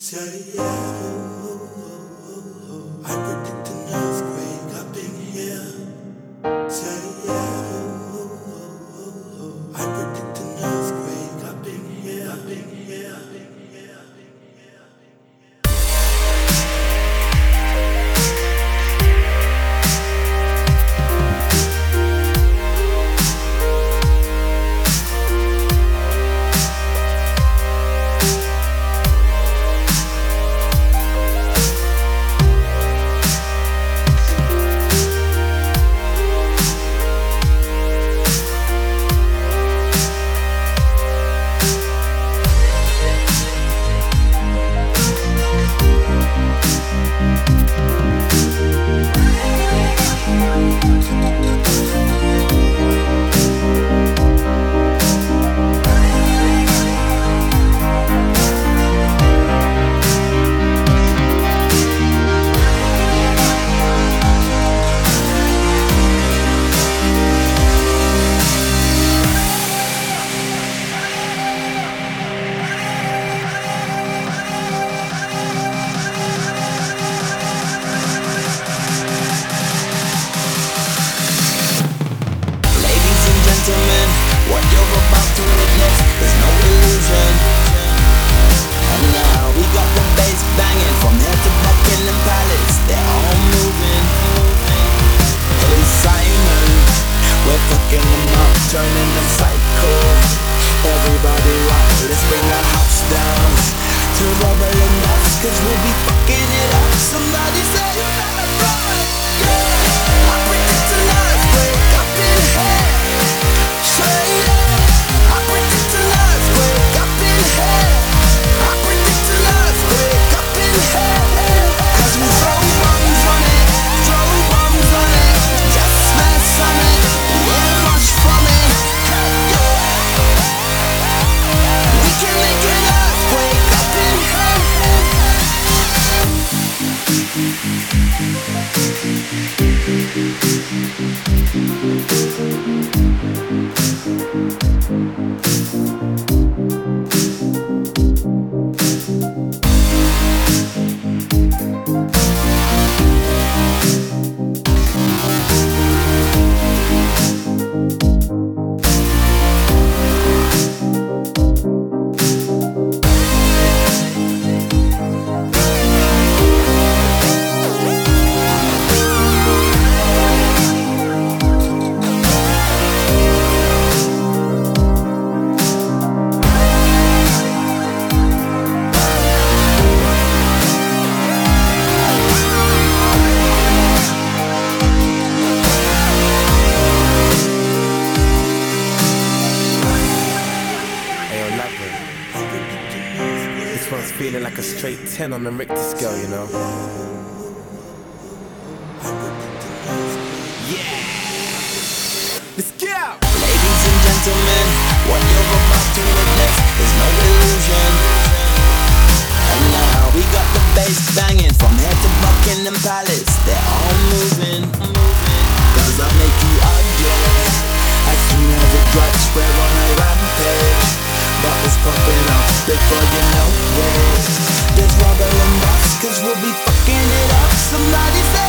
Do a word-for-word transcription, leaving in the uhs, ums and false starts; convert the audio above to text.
Say yeah, I predict an earthquake up in here. Say yeah, I predict an earthquake up in here, up in here, up in here. What you're about to witness is no illusion. And now we got the bass banging from here to Buckingham Palace. They're all moving. Hey Simon, we're fucking them up, turning them psycho. Everybody rock, let's bring the house down to rubber and dust, cause we'll be fucking it up. Somebody say you gotta run. Yeah, I predict an earthquake up in here. This one's feeling like a straight ten on the Richter scale, you know. Yeah! Let's go! Ladies and gentlemen, what you're about to witness is no illusion. And now we got the bass banging from here to Buckingham Palace. They're all moving, cause I'll make you ugly as soon as it drops. We're on a rampage. Bottles pumping up before you know it. There's rubber and dust, cause we'll be fucking it up. Somebody say